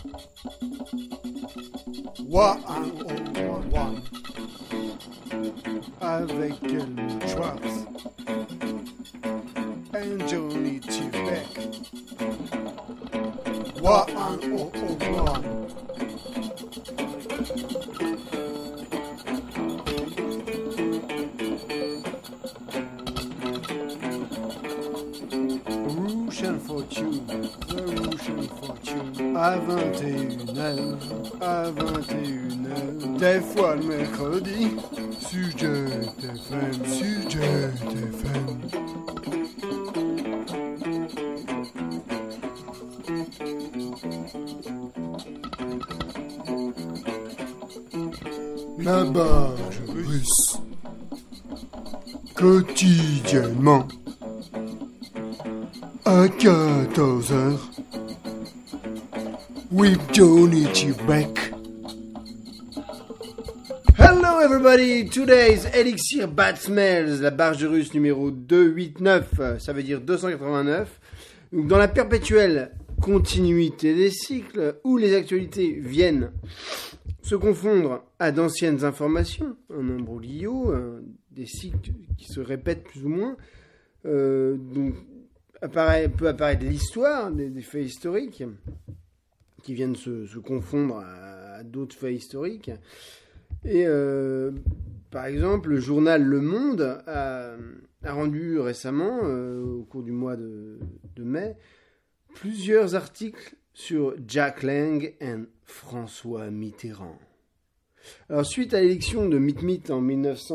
101 avec Helmut Schwartz et Johnny Beck. 101 Russian Fortune, The Russian Fortune, à 21h, des fois le mercredi, Sujet FM. La Barge Russe, quotidiennement, à 14h, with Johnny Beck. Hello everybody, today's Elixir Bad Smells, la barge russe numéro 289, ça veut dire 289. Donc dans la perpétuelle continuité des cycles, où les actualités viennent se confondre à d'anciennes informations, un imbroglio, des cycles qui se répètent plus ou moins, donc peut apparaître l'histoire des faits historiques qui viennent se confondre à d'autres faits historiques. Et par exemple, le journal Le Monde a rendu récemment, au cours du mois de mai, plusieurs articles sur Jack Lang et François Mitterrand. Alors, suite à l'élection de Mit en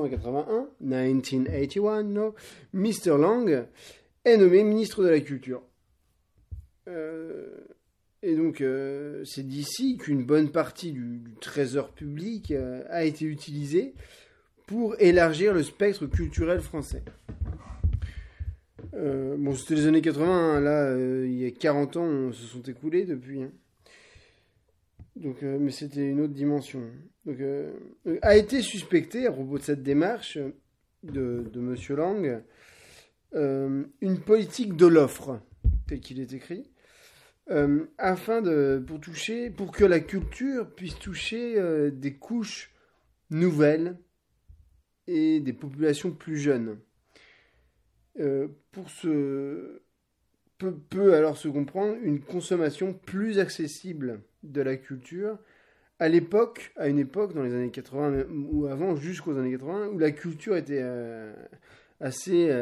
1981, Mr. Lang est nommé ministre de la Culture. Et donc, c'est d'ici qu'une bonne partie du trésor public a été utilisée pour élargir le spectre culturel français. Bon, c'était les années 80, là, il y a 40 ans se sont écoulés depuis. Donc, mais c'était une autre dimension. Donc, a été suspecté, à propos de cette démarche de M. Lang, une politique de l'offre, tel qu'il est écrit, pour que la culture puisse toucher des couches nouvelles et des populations plus jeunes. Peut alors se comprendre une consommation plus accessible de la culture à une époque dans les années 80 ou avant, jusqu'aux années 80, où la culture était assez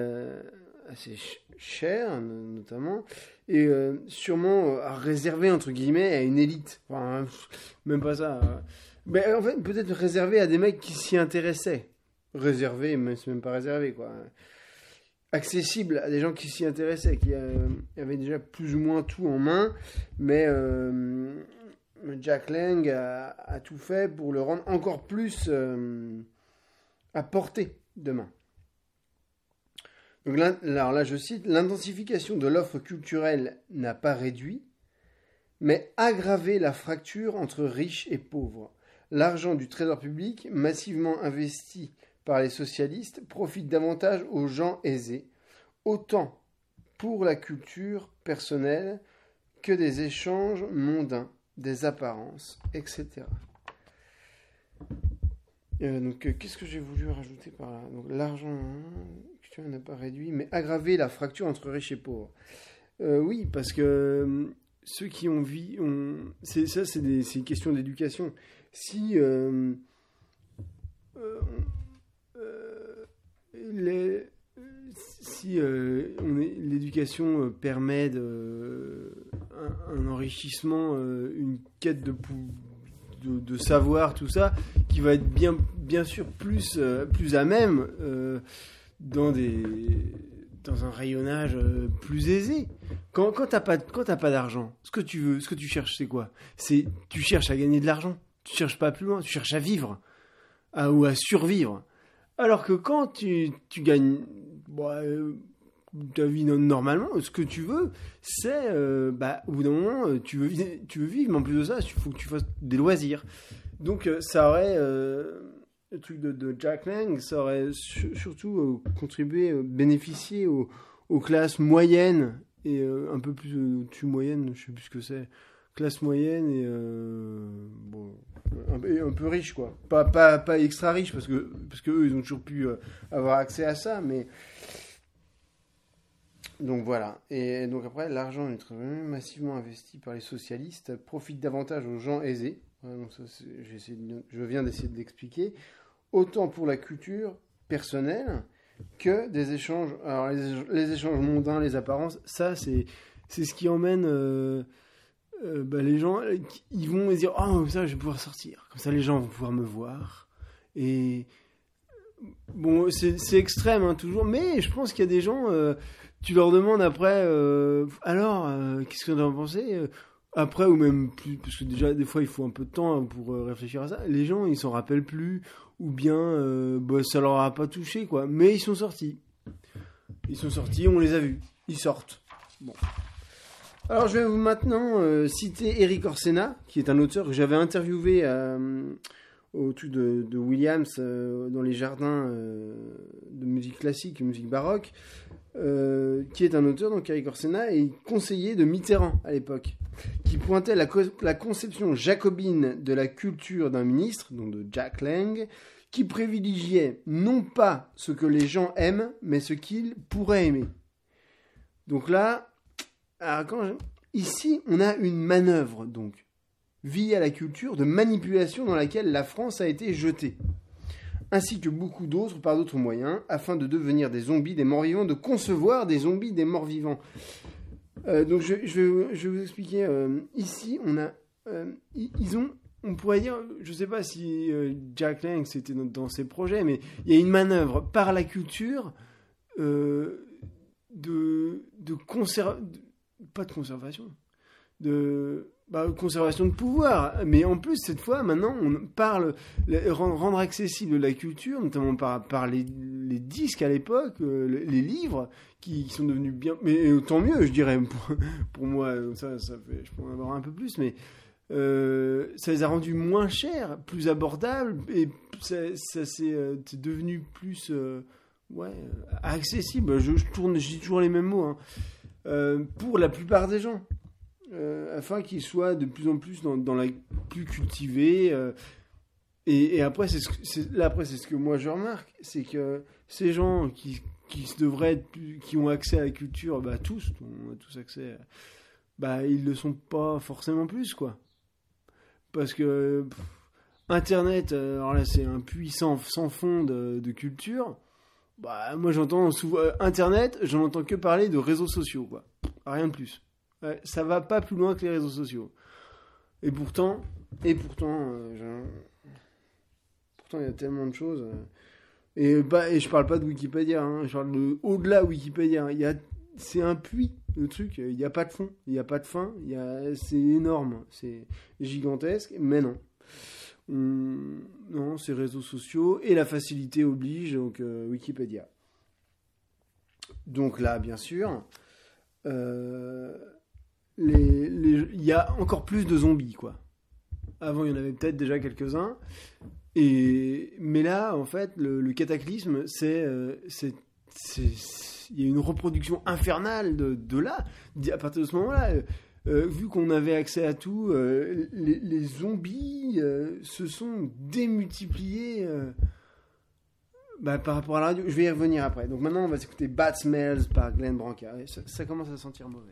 chère notamment, et sûrement réservée entre guillemets à une élite, enfin, même pas ça, mais en fait peut-être réservée à des mecs qui s'y intéressaient, réservé, mais c'est même pas réservé quoi, accessible à des gens qui s'y intéressaient, qui avaient déjà plus ou moins tout en main, mais Jack Lang a tout fait pour le rendre encore plus à portée de main. Donc là, je cite, l'intensification de l'offre culturelle n'a pas réduit, mais aggravé la fracture entre riches et pauvres. L'argent du trésor public, massivement investi par les socialistes, profite davantage aux gens aisés, autant pour la culture personnelle que des échanges mondains, des apparences, etc. Donc, qu'est-ce que j'ai voulu rajouter par là ? Donc, l'argent culturel n'a pas réduit, mais aggravé la fracture entre riches et pauvres. Oui, parce que ceux qui ont c'est une question d'éducation. Si l'éducation permet un enrichissement, une quête de savoir, tout ça, qui va être bien sûr plus à même dans un rayonnage plus aisé. Quand t'as pas d'argent, ce que tu cherches, c'est quoi ? Tu cherches à gagner de l'argent. Tu cherches pas plus loin. Tu cherches à vivre ou à survivre. Alors que quand tu gagnes ta vie normalement, ce que tu veux, c'est au bout d'un moment, tu veux vivre, mais en plus de ça, il faut que tu fasses des loisirs. Donc ça aurait le truc de Jack Lang, ça aurait surtout contribué, bénéficié aux classes moyennes et un peu plus au-dessus moyenne, je sais plus ce que c'est, classe moyenne et bon, un peu riche, quoi. Pas extra riche, parce que eux, ils ont toujours pu avoir accès à ça, mais... Donc voilà. Et donc après, l'argent est massivement investi par les socialistes profite davantage aux gens aisés. Donc ça, je viens d'essayer de l'expliquer. Autant pour la culture personnelle que des échanges. Alors les échanges mondains, les apparences, ça c'est ce qui emmène les gens. Ils vont se dire comme ça je vais pouvoir sortir. Comme ça les gens vont pouvoir me voir. Et bon, c'est extrême hein, toujours. Mais je pense qu'il y a des gens. Tu leur demandes après, qu'est-ce que tu en pensé après, ou même plus, parce que déjà, des fois, il faut un peu de temps pour réfléchir à ça. Les gens, ils s'en rappellent plus, ou bien, ça leur a pas touché, quoi. Mais ils sont sortis. On les a vus. Ils sortent. Bon. Alors, je vais maintenant citer Erik Orsenna, qui est un auteur que j'avais interviewé au-dessus de Williams, dans les jardins de musique classique, musique baroque. Qui est un auteur, donc Erik Orsenna, et conseiller de Mitterrand à l'époque, qui pointait la conception jacobine de la culture d'un ministre, donc de Jack Lang, qui privilégiait non pas ce que les gens aiment, mais ce qu'ils pourraient aimer. Donc là, ici, on a une manœuvre, donc, via la culture, de manipulation dans laquelle la France a été jetée. Ainsi que beaucoup d'autres par d'autres moyens, afin de devenir des zombies des morts-vivants, de concevoir des zombies des morts-vivants. Donc je vais vous expliquer. Ici, on a, on pourrait dire, je ne sais pas si Jack Lang c'était dans ses projets, mais il y a une manœuvre par la culture pas de conservation, conservation de pouvoir, mais en plus cette fois maintenant on parle rendre accessible la culture, notamment par les disques à l'époque, les livres qui sont devenus bien, mais tant mieux je dirais pour moi, ça fait, je pourrais en avoir un peu plus, mais ça les a rendus moins chers, plus abordables, et c'est devenu plus accessible. Je dis toujours les mêmes mots hein. Pour la plupart des gens. Afin qu'ils soient de plus en plus dans la plus cultivée et après c'est ce que moi je remarque, c'est que ces gens qui devraient être qui ont accès à la culture, on a tous accès, ils le sont pas forcément plus, quoi, parce que Internet, alors là c'est un puits sans fond de culture. Moi j'entends souvent Internet, j'en entends que parler de réseaux sociaux, quoi, rien de plus. Ouais, ça va pas plus loin que les réseaux sociaux. Et pourtant, il y a tellement de choses. Et je parle pas de Wikipédia, hein, je parle de au-delà Wikipédia. C'est un puits, le truc. Il n'y a pas de fond, il n'y a pas de fin. C'est énorme, c'est gigantesque. Mais non. Non, c'est réseaux sociaux et la facilité oblige, donc Wikipédia. Donc là, bien sûr. Il y a encore plus de zombies, quoi. Avant, il y en avait peut-être déjà quelques-uns. Mais là, en fait, le cataclysme, il y a une reproduction infernale de là. À partir de ce moment-là, vu qu'on avait accès à tout, les zombies se sont démultipliés par rapport à la radio. Je vais y revenir après. Donc maintenant, on va s'écouter Bad Smells par Glenn Branca. Ça commence à sentir mauvais.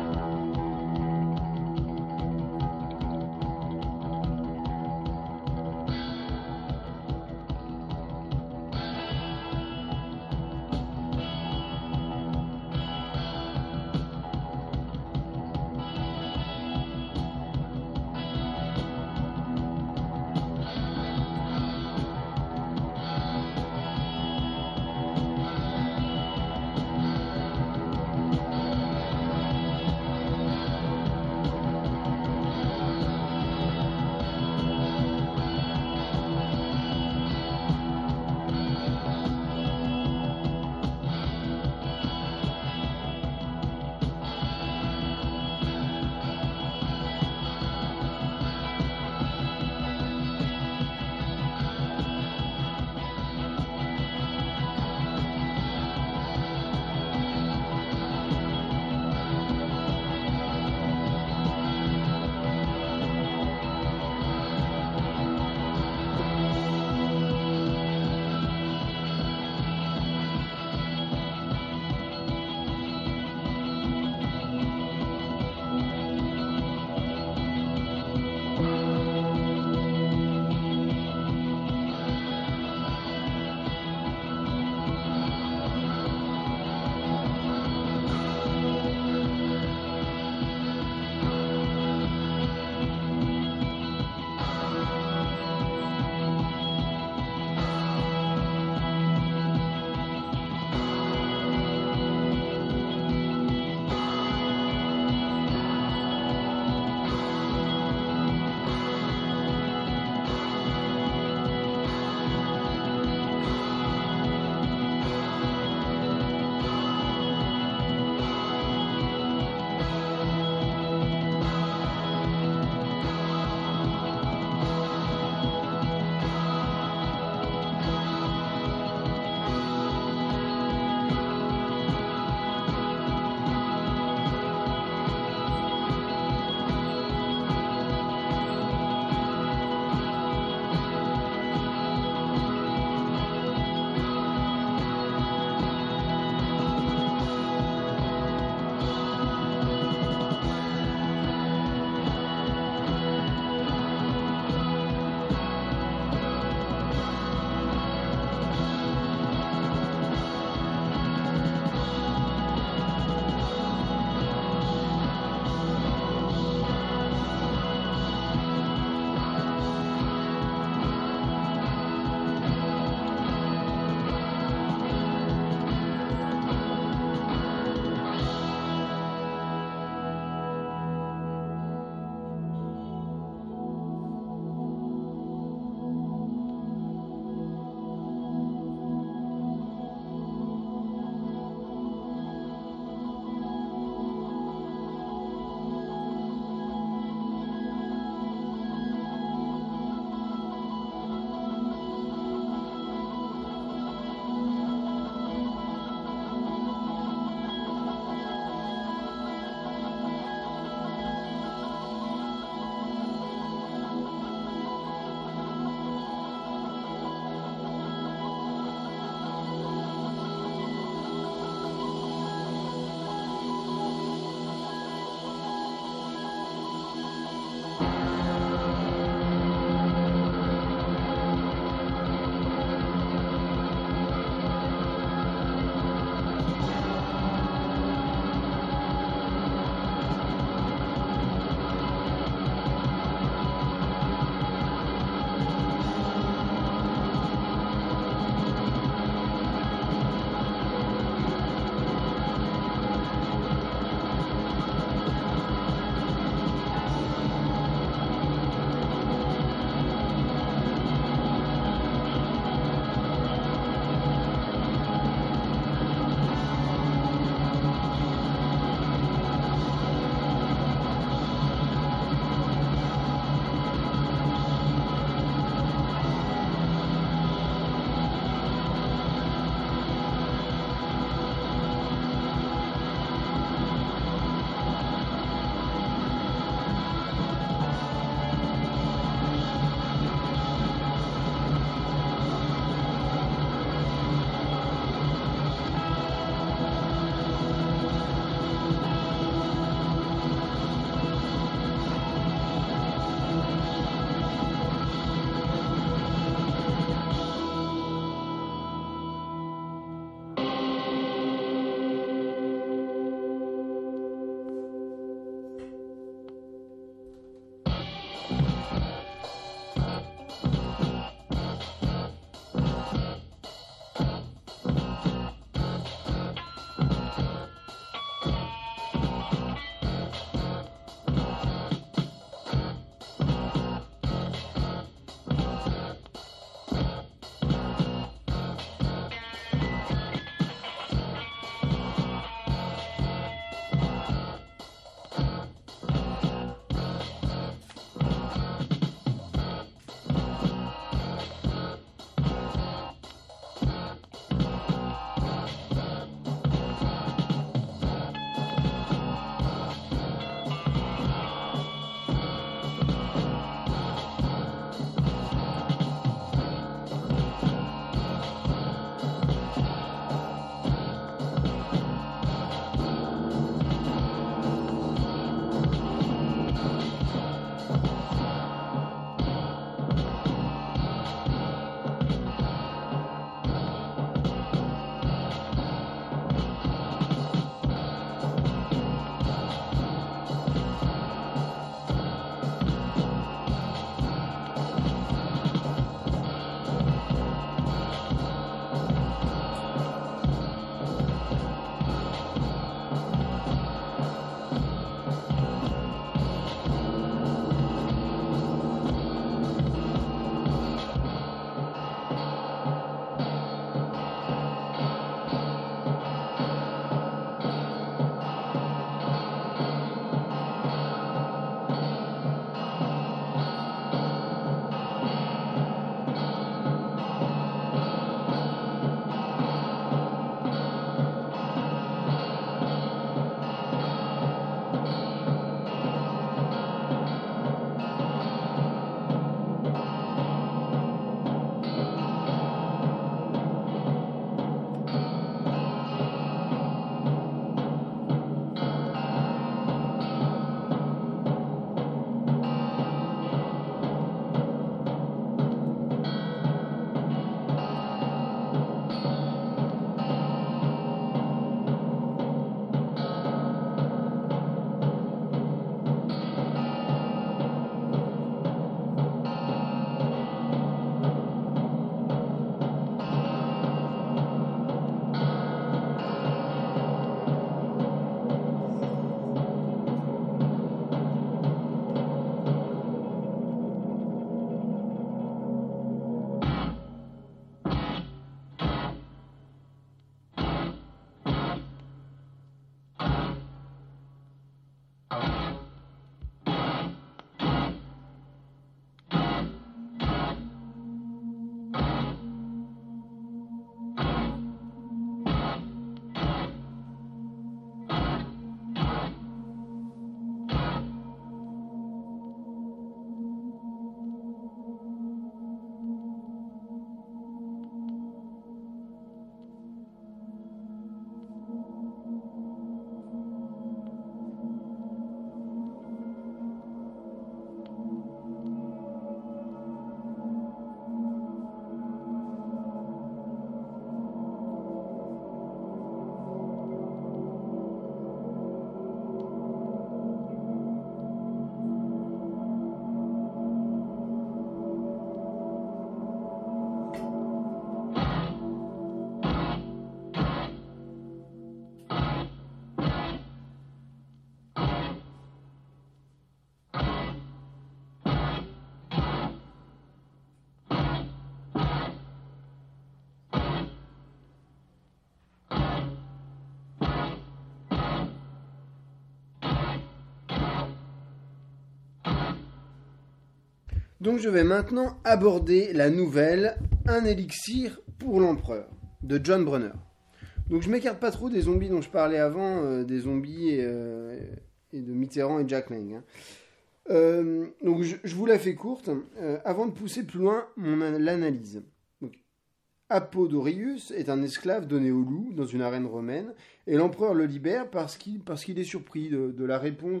Donc je vais maintenant aborder la nouvelle Un élixir pour l'empereur de John Brunner. Donc je m'écarte pas trop des zombies dont je parlais avant, des zombies et de Mitterrand et Jack Lang. Donc je vous la fais courte, avant de pousser plus loin l'analyse. Donc, Apodorius est un esclave donné au loup dans une arène romaine, et l'empereur le libère parce qu'il est surpris de la réponse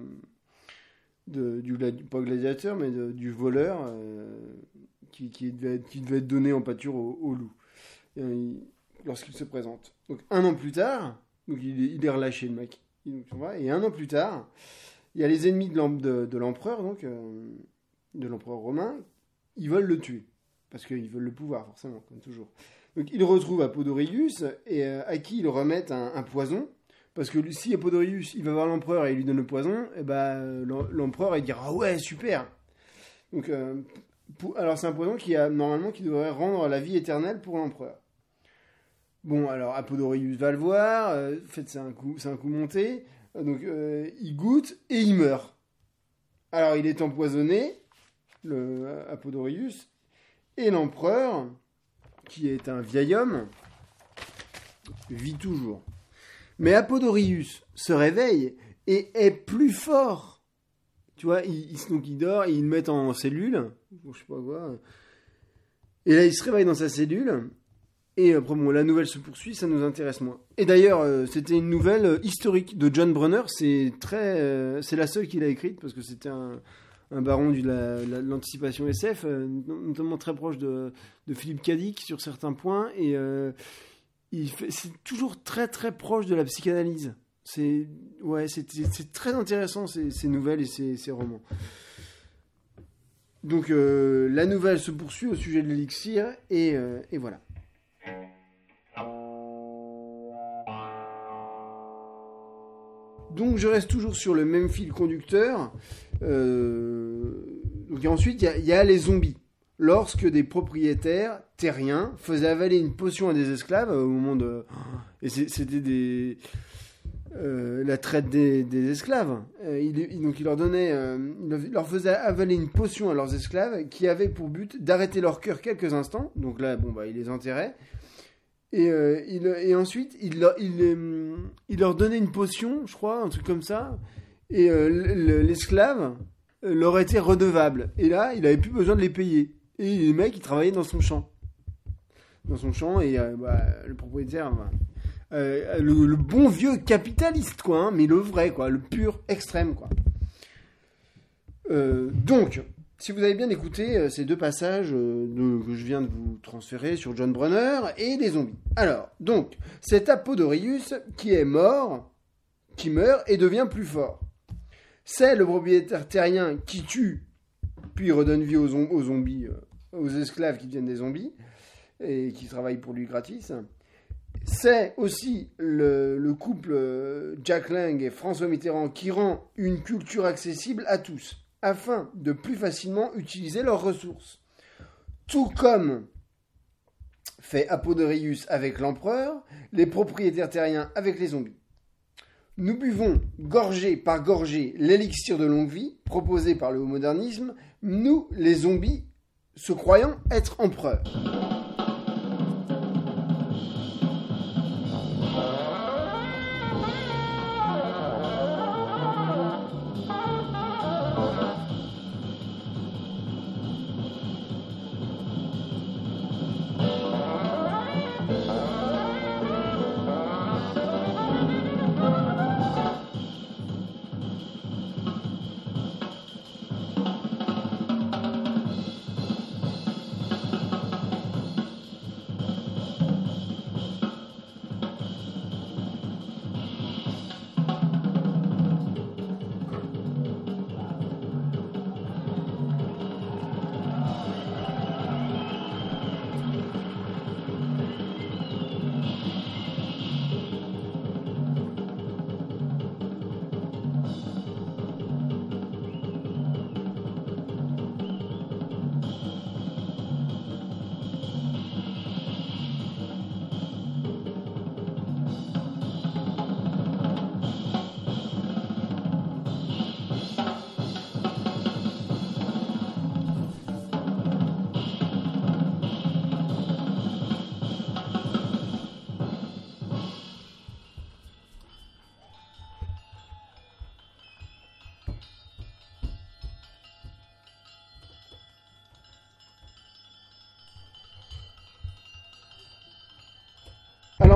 pas gladiateur, mais du voleur qui devait être donné en pâture au loup lorsqu'il se présente. Donc un an plus tard, donc il est relâché le mec. Et un an plus tard, il y a les ennemis de l'empereur, donc de l'empereur romain, ils veulent le tuer. Parce qu'ils veulent le pouvoir, forcément, comme toujours. Donc ils retrouvent Apodorius, et à qui ils remettent un poison. Parce que si Apodorius, il va voir l'empereur et il lui donne le poison, et l'empereur, il dira « Ah ouais, super !» Donc, alors c'est un poison qui devrait rendre la vie éternelle pour l'empereur. Bon, alors Apodorius va le voir, en fait c'est un coup monté, donc il goûte et il meurt. Alors il est empoisonné, Apodorius, et l'empereur, qui est un vieil homme, vit toujours. Mais Apodorius se réveille et est plus fort. Tu vois, donc il dort, ils le mettent en cellule, je sais pas quoi. Et là, il se réveille dans sa cellule. Et après, la nouvelle se poursuit, ça nous intéresse moins. Et d'ailleurs, c'était une nouvelle historique de John Brunner. C'est la seule qu'il a écrite parce que c'était un baron de l'anticipation SF, notamment très proche de Philippe Cadic sur certains points. Et c'est toujours très très proche de la psychanalyse. C'est très intéressant ces nouvelles et ces romans. Donc la nouvelle se poursuit au sujet de l'élixir et voilà. Donc je reste toujours sur le même fil conducteur. Donc ensuite il y a les zombies. Lorsque des propriétaires terriens faisaient avaler une potion à des esclaves au moment de... Et c'était la traite des esclaves. Donc il leur faisait avaler une potion à leurs esclaves qui avait pour but d'arrêter leur cœur quelques instants. Donc là, il les enterrait. Et ensuite, il leur donnait une potion, je crois, un truc comme ça. Et l'esclave leur était redevable. Et là, il n'avait plus besoin de les payer. Et les mecs, ils travaillaient dans son champ. Et le propriétaire... le bon vieux capitaliste, quoi, hein, mais le vrai, quoi, le pur extrême, quoi. Donc, si vous avez bien écouté ces deux passages que je viens de vous transférer sur John Brunner et des zombies. Alors, donc, c'est Apodorius qui meurt et devient plus fort. C'est le propriétaire terrien qui tue, puis redonne vie aux zombies, aux esclaves qui deviennent des zombies et qui travaillent pour lui gratis. C'est aussi le couple Jack Lang et François Mitterrand qui rend une culture accessible à tous, afin de plus facilement utiliser leurs ressources. Tout comme fait Apodorius avec l'empereur, les propriétaires terriens avec les zombies. Nous buvons gorgée par gorgée l'élixir de longue vie proposé par le haut-modernisme, nous, les zombies, se croyant être empereurs.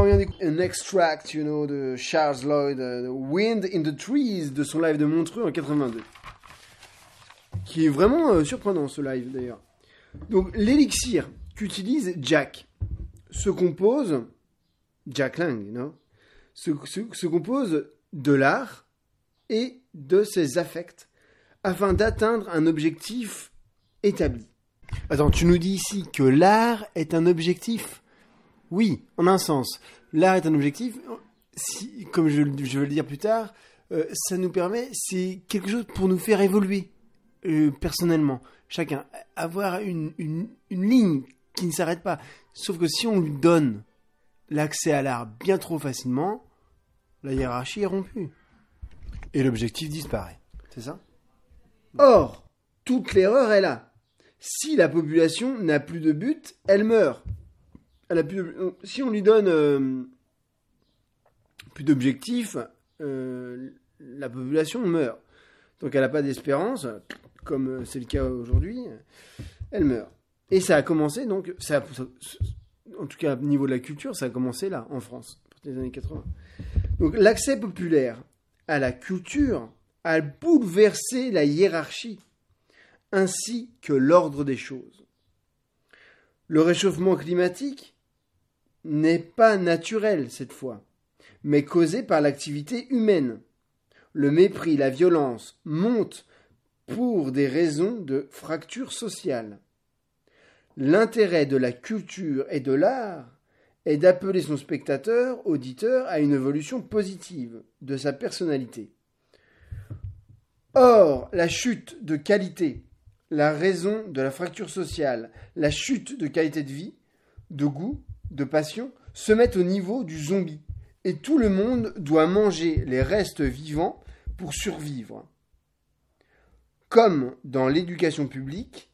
on vient d'écouter un extract, de Charles Lloyd, Wind in the Trees, de son live de Montreux en 82. Qui est vraiment surprenant, ce live, d'ailleurs. Donc, l'élixir qu'utilise Jack se compose, Jack Lang, se compose de l'art et de ses affects afin d'atteindre un objectif établi. Attends, tu nous dis ici que l'art est un objectif ? Oui, en un sens. L'art est un objectif. Si, comme je vais le dire plus tard, ça nous permet, c'est quelque chose pour nous faire évoluer personnellement. Chacun, avoir une ligne qui ne s'arrête pas. Sauf que si on lui donne l'accès à l'art bien trop facilement, la hiérarchie est rompue. Et l'objectif disparaît. C'est ça ? Or, toute l'erreur est là. Si la population n'a plus de but, elle meurt. Si on lui donne plus d'objectifs, la population meurt. Donc elle n'a pas d'espérance, comme c'est le cas aujourd'hui, elle meurt. Et ça a commencé, donc, en tout cas au niveau de la culture, ça a commencé là, en France, dans les années 80. Donc l'accès populaire à la culture a bouleversé la hiérarchie, ainsi que l'ordre des choses. Le réchauffement climatique n'est pas naturel cette fois, mais causé par l'activité humaine. Le mépris, la violence montent pour des raisons de fracture sociale. L'intérêt de la culture et de l'art est d'appeler son spectateur, auditeur, à une évolution positive de sa personnalité. Or, la chute de qualité, la raison de la fracture sociale, la chute de qualité de vie, de goût, de passion, se mettent au niveau du zombie. Et tout le monde doit manger les restes vivants pour survivre. Comme dans l'éducation publique,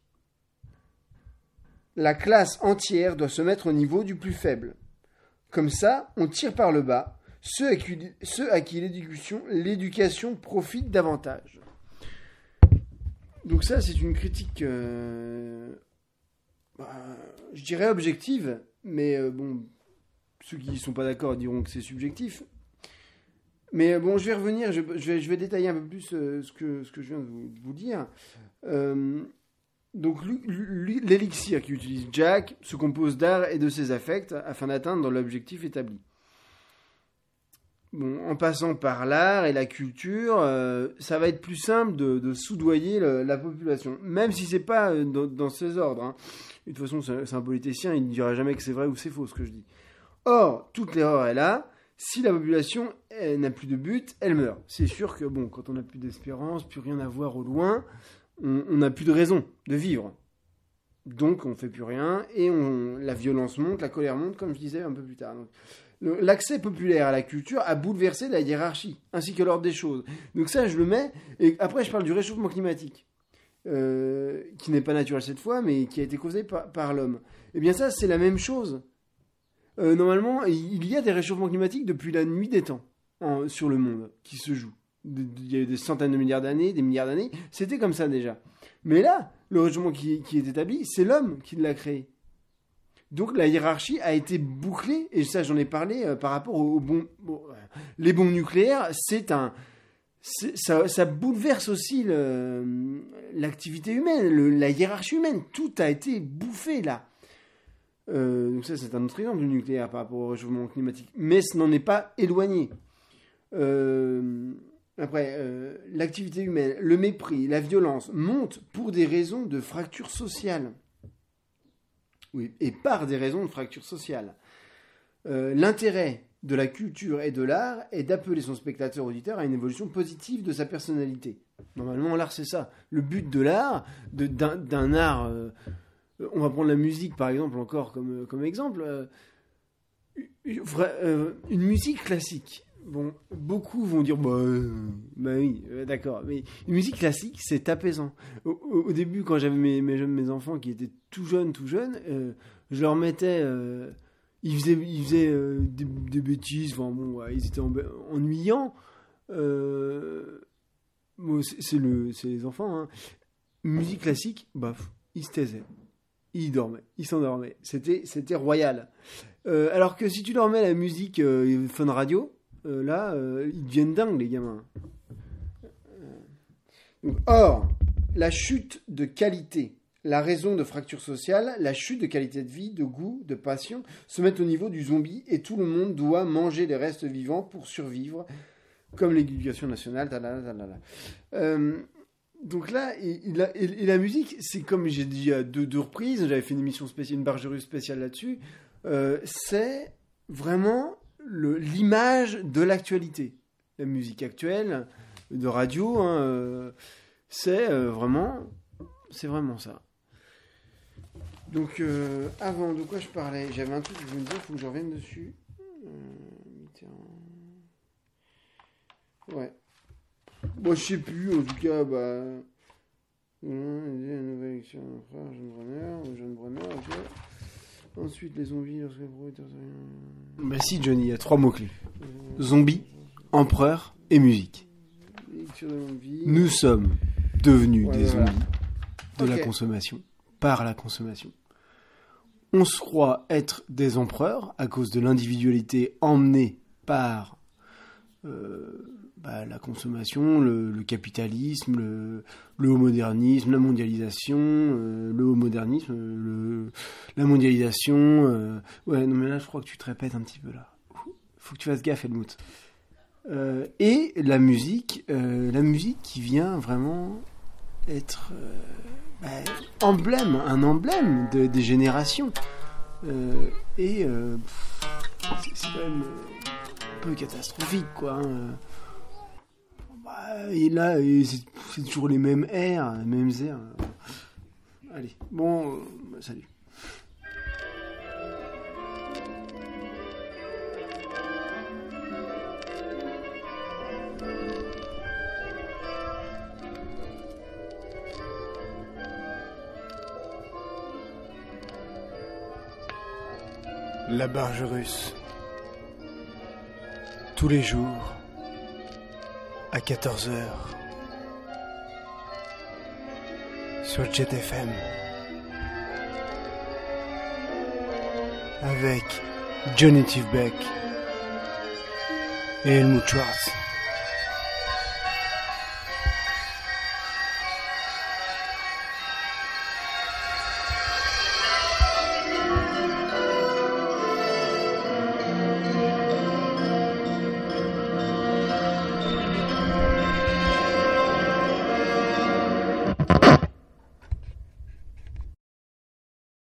la classe entière doit se mettre au niveau du plus faible. Comme ça, on tire par le bas ceux à qui l'éducation profite davantage. Donc ça, c'est une critique, je dirais objective, mais ceux qui ne sont pas d'accord diront que c'est subjectif. Mais je vais revenir, je vais détailler un peu plus ce que je viens de vous dire. Donc l'élixir qu'utilise Jack se compose d'art et de ses affects afin d'atteindre l'objectif établi. En passant par l'art et la culture, ça va être plus simple de soudoyer la population, même si c'est pas dans ces ordres. Hein. De toute façon, c'est un politicien, il ne dira jamais que c'est vrai ou c'est faux ce que je dis. Or, toute l'erreur est là. Si la population n'a plus de but, elle meurt. C'est sûr que quand on n'a plus d'espérance, plus rien à voir au loin, on n'a plus de raison de vivre. Donc on ne fait plus rien et la violence monte, la colère monte, comme je disais un peu plus tard. Donc, l'accès populaire à la culture a bouleversé la hiérarchie, ainsi que l'ordre des choses. Donc ça, je le mets. Et après, je parle du réchauffement climatique, qui n'est pas naturel cette fois, mais qui a été causé par l'homme. Eh bien ça, c'est la même chose. Normalement, il y a des réchauffements climatiques depuis la nuit des temps sur le monde qui se jouent. Il y a eu des centaines de milliards d'années, des milliards d'années. C'était comme ça déjà. Mais là, le réchauffement qui est établi, c'est l'homme qui l'a créé. Donc la hiérarchie a été bouclée, et ça j'en ai parlé par rapport aux bombes. Les bombes nucléaires, ça bouleverse aussi l'activité humaine, la hiérarchie humaine. Tout a été bouffé là. Donc ça c'est un autre exemple du nucléaire par rapport au réchauffement climatique. Mais ce n'en est pas éloigné. Après, l'activité humaine, le mépris, la violence montent pour des raisons de fracture sociale. Oui, et par des raisons de fracture sociale. L'intérêt de la culture et de l'art est d'appeler son spectateur-auditeur à une évolution positive de sa personnalité. Normalement, l'art, c'est ça. Le but de l'art, d'un art... on va prendre la musique, par exemple, encore comme exemple. Une musique classique. Beaucoup vont dire oui, d'accord, mais une musique classique c'est apaisant. Au début, quand j'avais mes enfants qui étaient tout jeunes, je leur mettais, ils faisaient des bêtises, ils étaient ennuyants. C'est les enfants. Hein. Musique classique, ils se taisaient, ils dormaient, ils s'endormaient. C'était royal. Alors que si tu leur mets la musique Fun Radio, là, ils deviennent dingues, les gamins. Or, la chute de qualité, la raison de fracture sociale, la chute de qualité de vie, de goût, de passion, se mettent au niveau du zombie et tout le monde doit manger les restes vivants pour survivre, comme l'éducation nationale. Donc là, et la musique, c'est comme j'ai dit à deux reprises, j'avais fait une émission spéciale, une Bargerus spéciale là-dessus, c'est vraiment l'image de l'actualité. La musique actuelle, de radio, hein, c'est vraiment ça. Donc, avant, de quoi je parlais? J'avais un truc que je me disais, il faut que je revienne dessus. Ouais. Bon, je sais plus, en tout cas, bah... Une nouvelle élection d'un frère, jeune Brenner, ok. Ensuite, les zombies, lorsque les propriétaires... Bah si, Johnny, il y a 3 mots-clés. Zombie, empereur et musique. Nous sommes devenus des zombies de la consommation, par la consommation. On se croit être des empereurs à cause de l'individualité emmenée par la consommation, le capitalisme, le haut-modernisme, la mondialisation, la mondialisation. Ouais, non mais là je crois que tu te répètes un petit peu là. Faut que tu fasses gaffe, Helmut. Et la musique qui vient vraiment être un emblème des générations. C'est quand même un peu catastrophique, quoi. Et là, c'est toujours les mêmes airs, les mêmes airs. Allez, bon, salut. La Bargerus. Tous les jours, à 14h, sur Jet FM, avec Johnny Tivbeck et Helmut Schwartz.